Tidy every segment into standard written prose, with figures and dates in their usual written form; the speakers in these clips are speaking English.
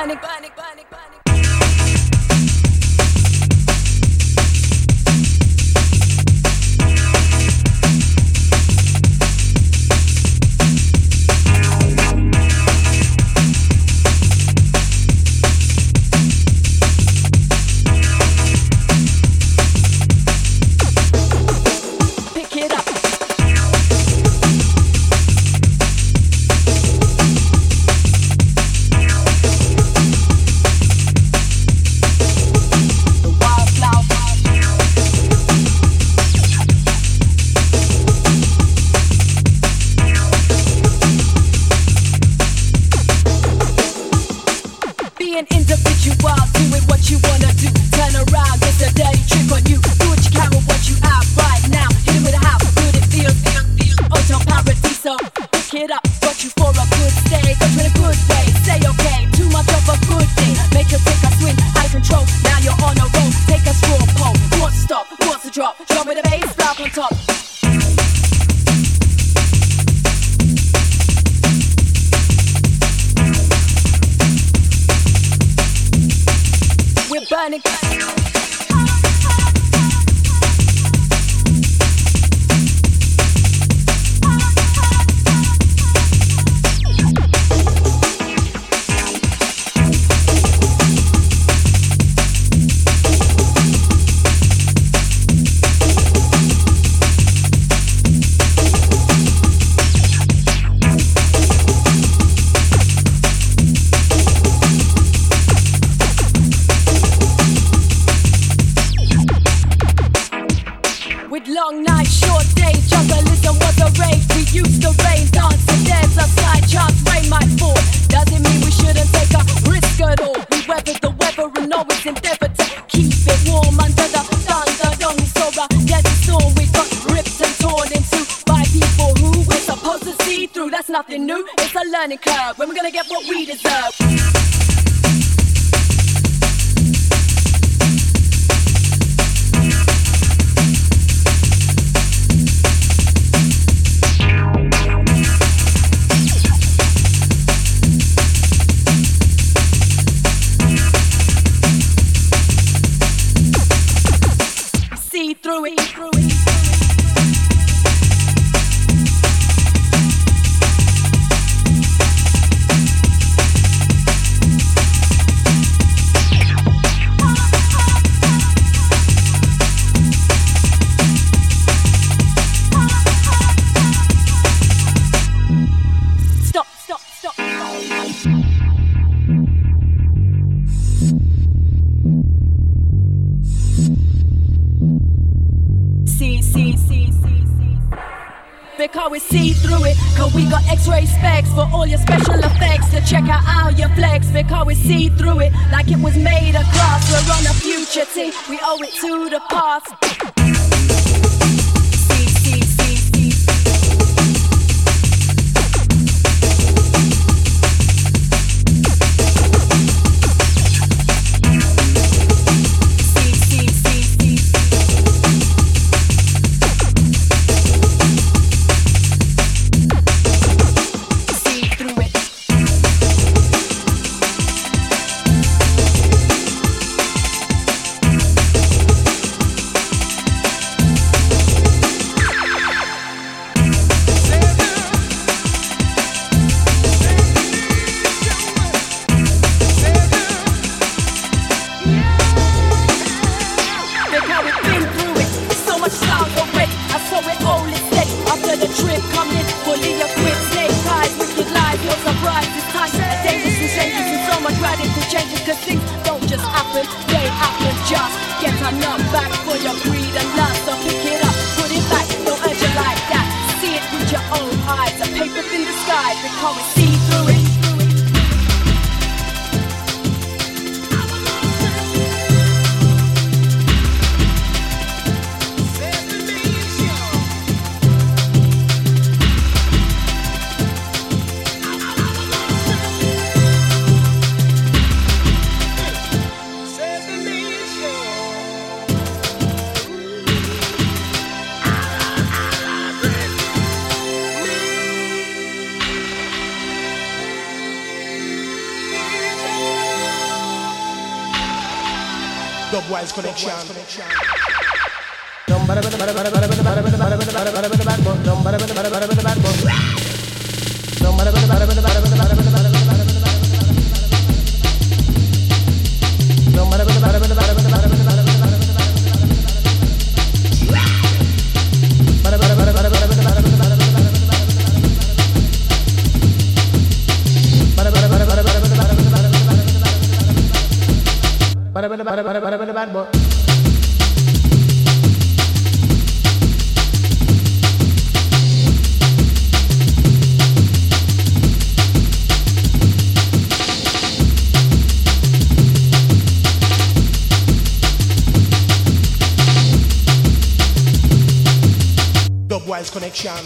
Because we see through it, cause we got x-ray specs for all your special effects to check out how you flex. Because we see through it like it was made of glass. We're on a future team, we owe it to the past. Dubwise connection. Bad boy. Dubwise connection.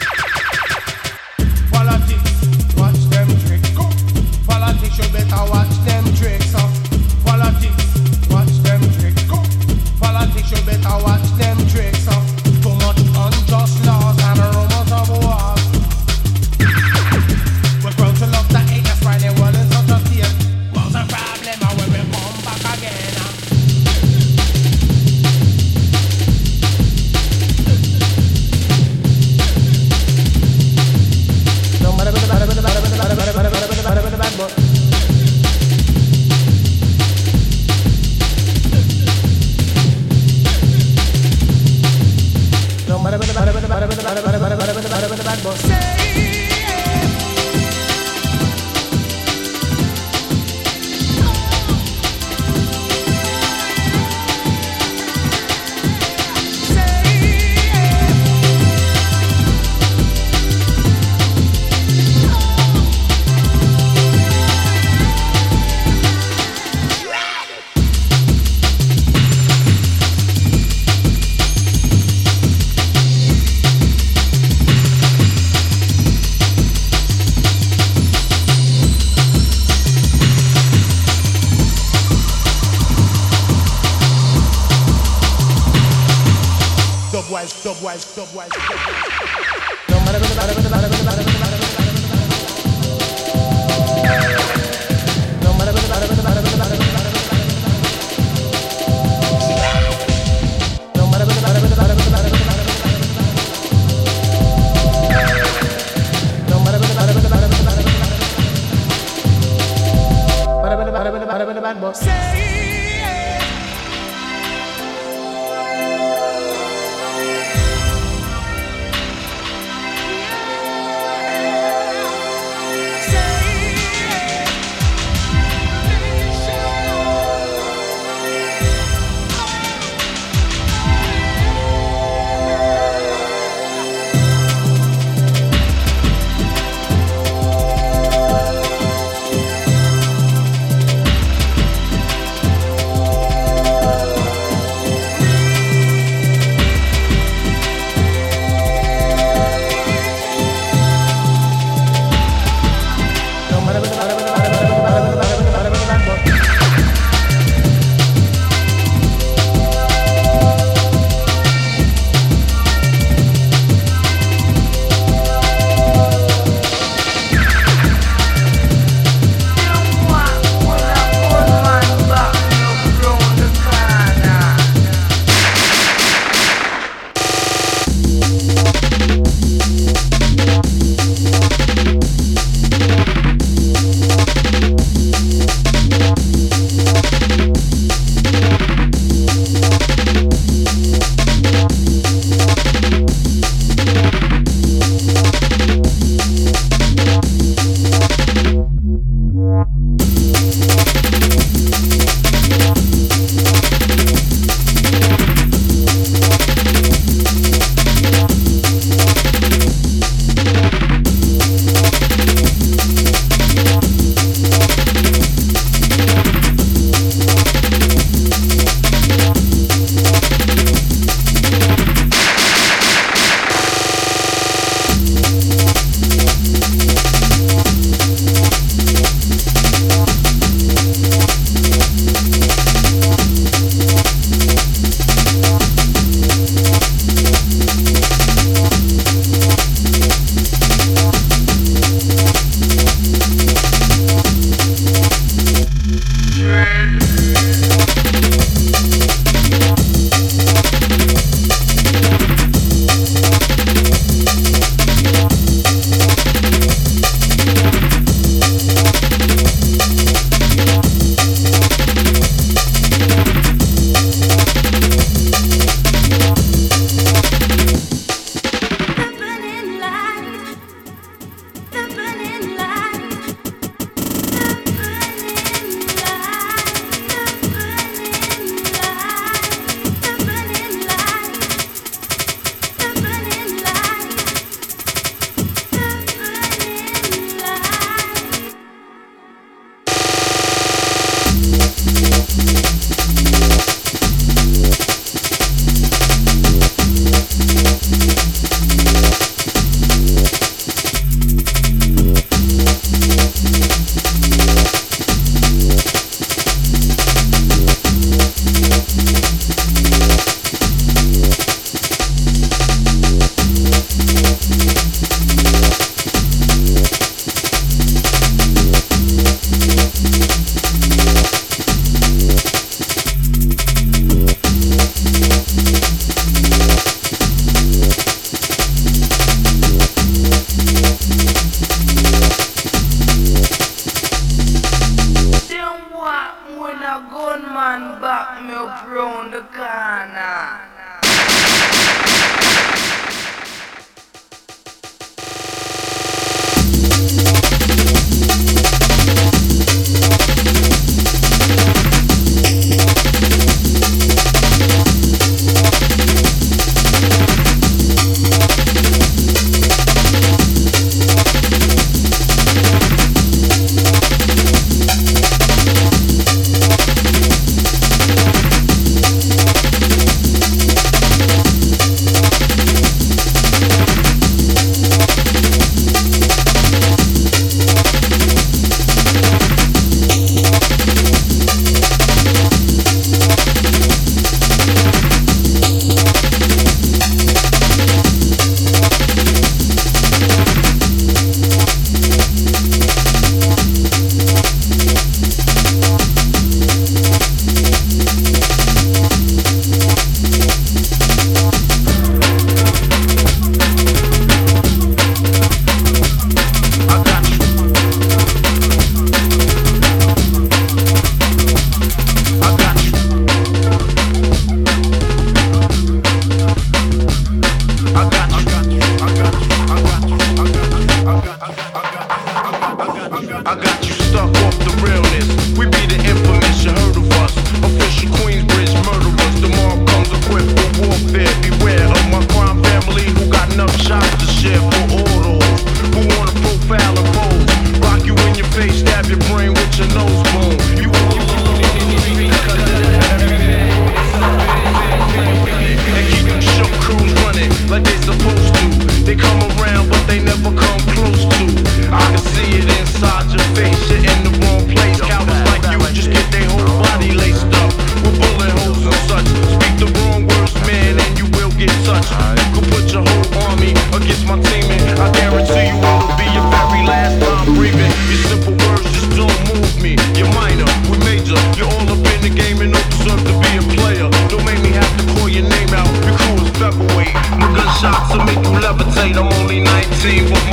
Politics, watch them tricks. Go. Politics, you better watch them tricks. Politics, watch them tricks. Go. Politics, you better watch them tricks. Too much unjust laws and rumors of wars. We're grown to love the hate, that's why the world is such a state. What's the problem when we come back again? Dubwise. Bad boy.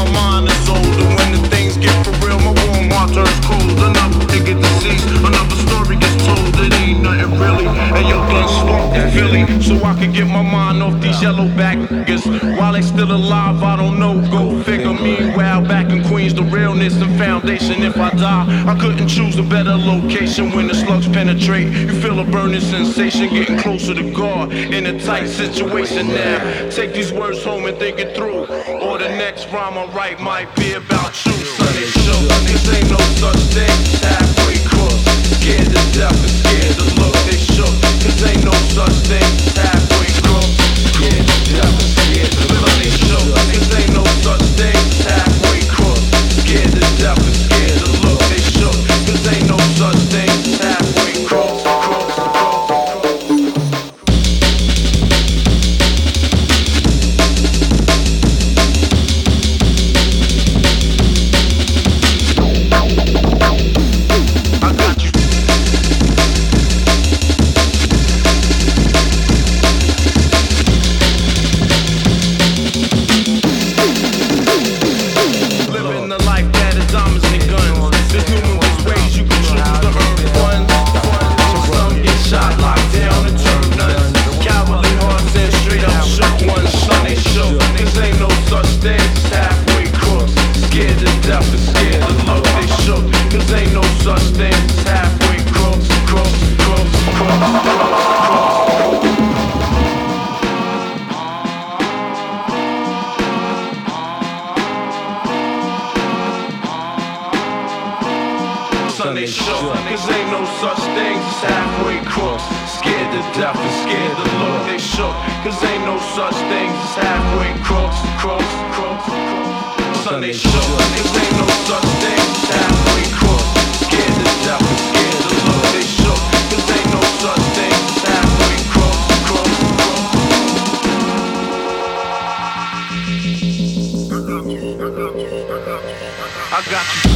my mind is older. When the things get for real, my warm heart turns cold. Another ticket deceased, another story gets told. It ain't nothing really. And yo, done slumped in Philly, so I can get my mind off these yellow back niggas. While they still alive, I don't know. Go figure. Meanwhile, back in Queens, the realness and foundation. If I die, I couldn't choose a better location. When the slugs penetrate, you feel a burning sensation, getting closer to God in a tight situation. Now, take these words home and think it through, or the next rhyme I write might be about you. Sunday show, this ain't no such thing. Halfway crook, scared to death and scared to look. They shook, cause ain't no such thing. Halfway crook, scared to death and scared to look. They shook, cause ain't no such thing. Halfway crook, scared to death and scared to look. They shook, cause ain't no such thing. Halfway crook. Sunday show, cause ain't no such thing as halfway crooks. Scared to death and scared to look. They shook, cause ain't no such thing as halfway crooks. Sunday show, cause ain't no such thing as halfway crooks. Scared to death and scared to look. They shook, cause ain't no such thing as halfway crooks. I got you.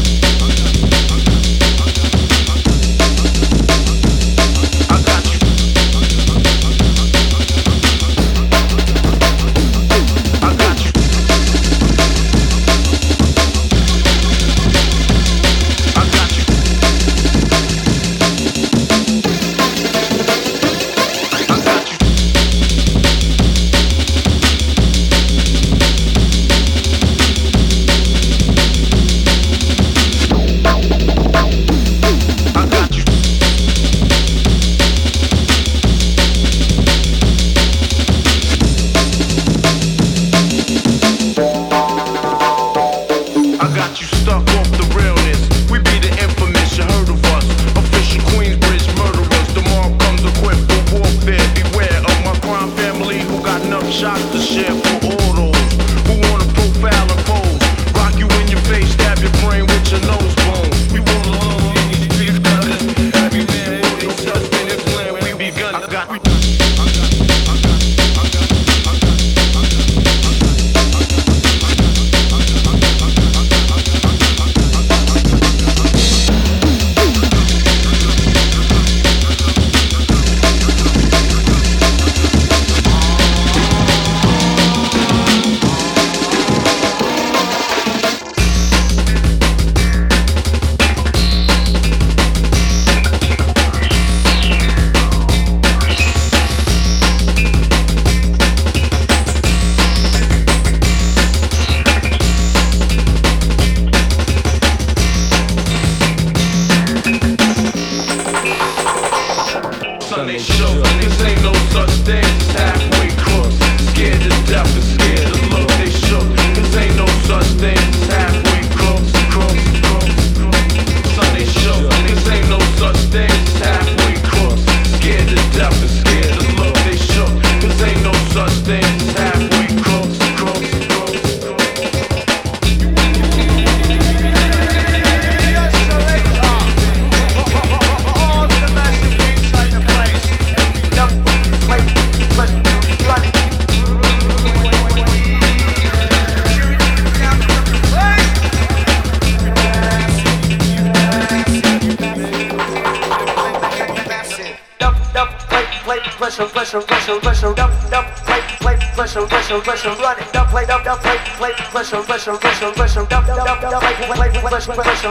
pressure, pressure, pressure, dump, play, pressure, pressure, pressure, run it, dump, play, play, pressure, pressure, pressure, pressure, dump, play, pressure, pressure.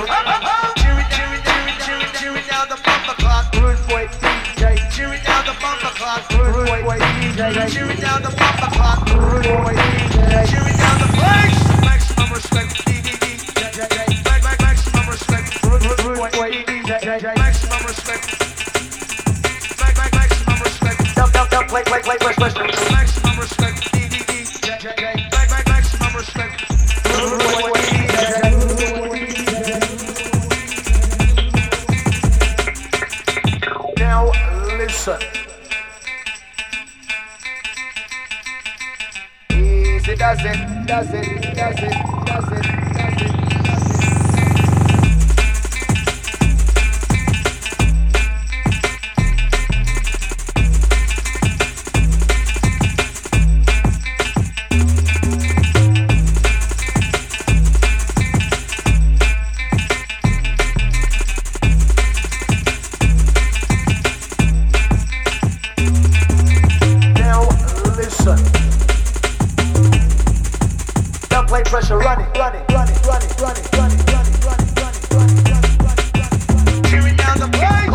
Cheering down the bumper clock, rude boy DJ. Cheering down the bumper clock, rude boy DJ. Cheering down the bumper clock, rude boy DJ. Cheering down the place. Maximum respect, DJ. Maximum respect, rude boy DJ. Maximum respect. Maximum respect. Dump, play, pressure. Maximum respect, DJ. Maximum respect, rude boy DJ. Now listen. Easy does it, does it, does it, does it, does it. Pressure, run it, run it, run it, run it, run it, run it, run it, run it, run it, run it, run it, run it, run it. Cheering down the place.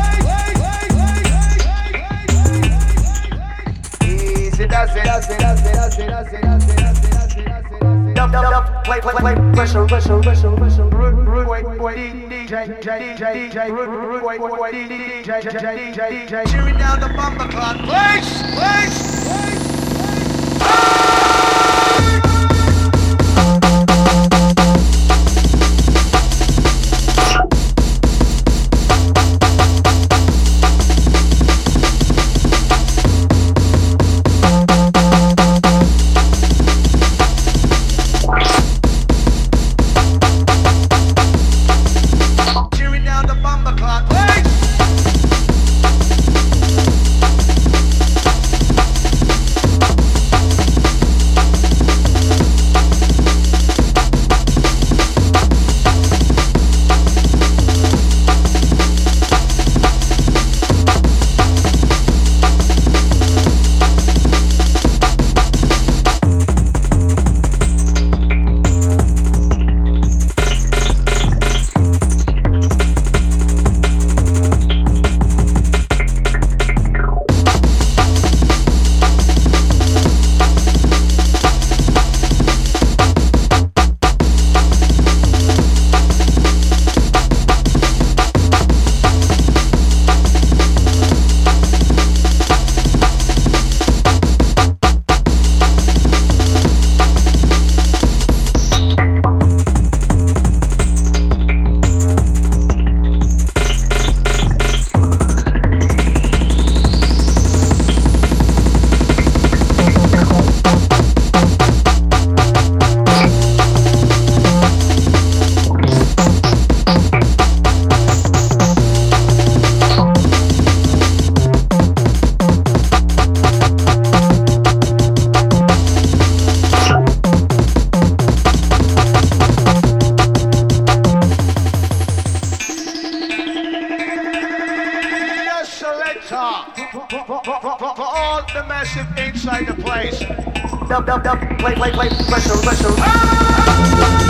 Easy does it, does it, does it, does it, does it, does it, does it, does it, does it. Dump, play, pressure, pressure, pressure, pressure. Rude boy, DJ, DJ, rude boy, DJ. Cheering down the bumper clock. Place. For all the massive inside the place. Play, pressure.